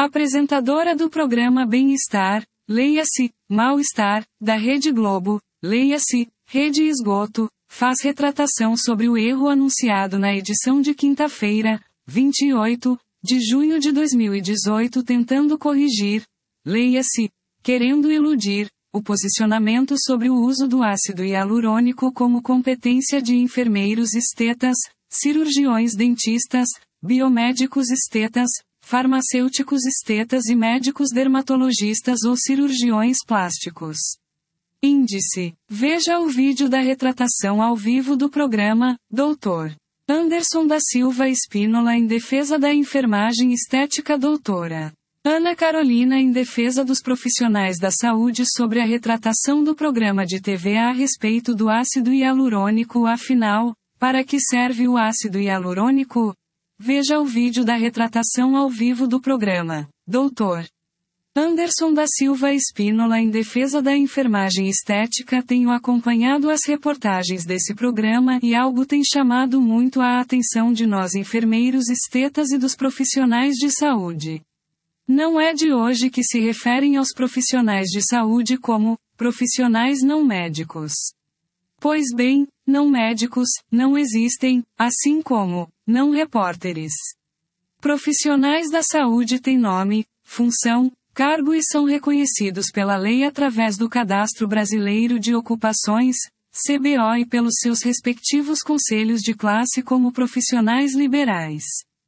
Apresentadora do programa Bem-Estar, leia-se, Mal-Estar, da Rede Globo, leia-se, Rede Esgoto, faz retratação sobre o erro anunciado na edição de quinta-feira, 28, de junho de 2018 tentando corrigir, leia-se, querendo iludir, o posicionamento sobre o uso do ácido hialurônico como competência de enfermeiros estetas, cirurgiões dentistas, biomédicos estetas, farmacêuticos estetas e médicos dermatologistas ou cirurgiões plásticos. Índice. Veja o vídeo da retratação ao vivo do programa, Dr. Anderson da Silva Espínola em defesa da enfermagem estética. Doutora Ana Carolina em defesa dos profissionais da saúde sobre a retratação do programa de TV a respeito do ácido hialurônico. Afinal, para que serve o ácido hialurônico? Veja o vídeo da retratação ao vivo do programa. Dr. Anderson da Silva Espínola em defesa da enfermagem estética. Tenho acompanhado as reportagens desse programa e algo tem chamado muito a atenção de nós enfermeiros estetas e dos profissionais de saúde. Não é de hoje que se referem aos profissionais de saúde como profissionais não médicos. Pois bem, não médicos não existem, assim como não repórteres. Profissionais da saúde têm nome, função, cargo e são reconhecidos pela lei através do Cadastro Brasileiro de Ocupações, CBO, e pelos seus respectivos conselhos de classe como profissionais liberais.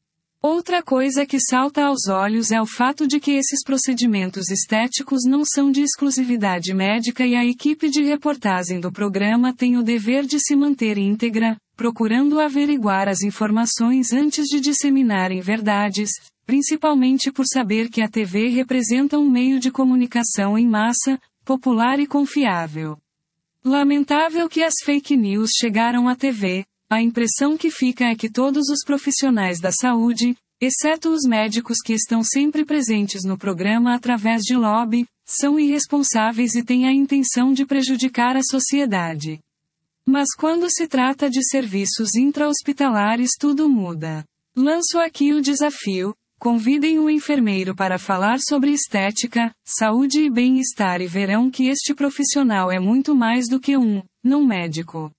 Outra coisa que salta aos olhos é o fato de que esses procedimentos estéticos não são de exclusividade médica e a equipe de reportagem do programa tem o dever de se manter íntegra, procurando averiguar as informações antes de disseminarem verdades, principalmente por saber que a TV representa um meio de comunicação em massa, popular e confiável. Lamentável que as fake news chegaram à TV. A impressão que fica é que todos os profissionais da saúde, exceto os médicos que estão sempre presentes no programa através de lobby, são irresponsáveis e têm a intenção de prejudicar a sociedade. Mas quando se trata de serviços intra-hospitalares tudo muda. Lanço aqui o desafio: convidem um enfermeiro para falar sobre estética, saúde e bem-estar e verão que este profissional é muito mais do que um não médico.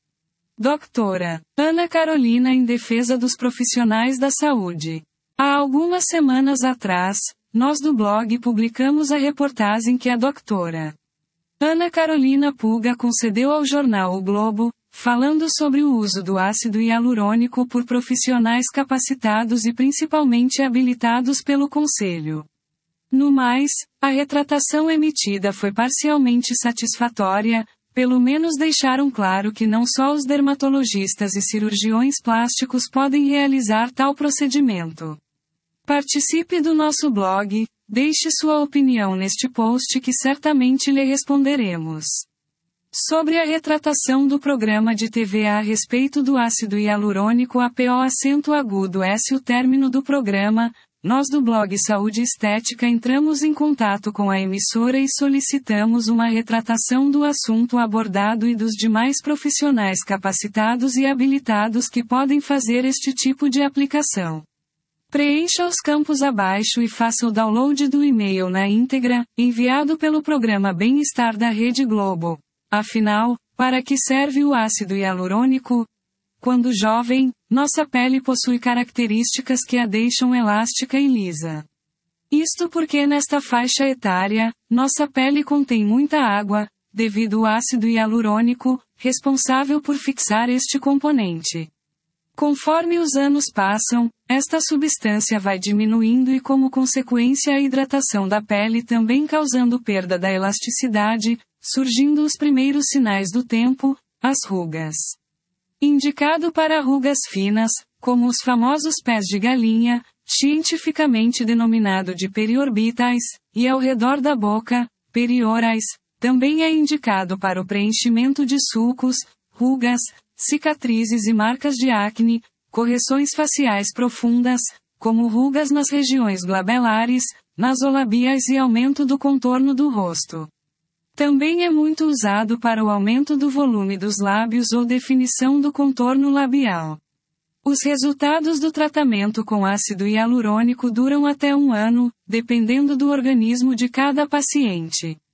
Doutora Ana Carolina em defesa dos profissionais da saúde. Há algumas semanas atrás, nós do blog publicamos a reportagem que a doutora Ana Carolina Puga concedeu ao jornal O Globo, falando sobre o uso do ácido hialurônico por profissionais capacitados e principalmente habilitados pelo Conselho. No mais, a retratação emitida foi parcialmente satisfatória. Pelo menos deixaram claro que não só os dermatologistas e cirurgiões plásticos podem realizar tal procedimento. Participe do nosso blog, deixe sua opinião neste post que certamente lhe responderemos. Sobre a retratação do programa de TV a respeito do ácido hialurônico APO o término do programa, nós do blog Saúde Estética entramos em contato com a emissora e solicitamos uma retratação do assunto abordado e dos demais profissionais capacitados e habilitados que podem fazer este tipo de aplicação. Preencha os campos abaixo e faça o download do e-mail na íntegra, enviado pelo programa Bem-Estar da Rede Globo. Afinal, para que serve o ácido hialurônico? Quando jovem, nossa pele possui características que a deixam elástica e lisa. Isto porque nesta faixa etária, nossa pele contém muita água, devido ao ácido hialurônico, responsável por fixar este componente. Conforme os anos passam, esta substância vai diminuindo e como consequência a hidratação da pele também causando perda da elasticidade, surgindo os primeiros sinais do tempo, as rugas. Indicado para rugas finas, como os famosos pés de galinha, cientificamente denominado de periorbitais, e ao redor da boca, periorais, também é indicado para o preenchimento de sulcos, rugas, cicatrizes e marcas de acne, correções faciais profundas, como rugas nas regiões glabelares, nasolabiais e aumento do contorno do rosto. Também é muito usado para o aumento do volume dos lábios ou definição do contorno labial. Os resultados do tratamento com ácido hialurônico duram até 1 ano, dependendo do organismo de cada paciente.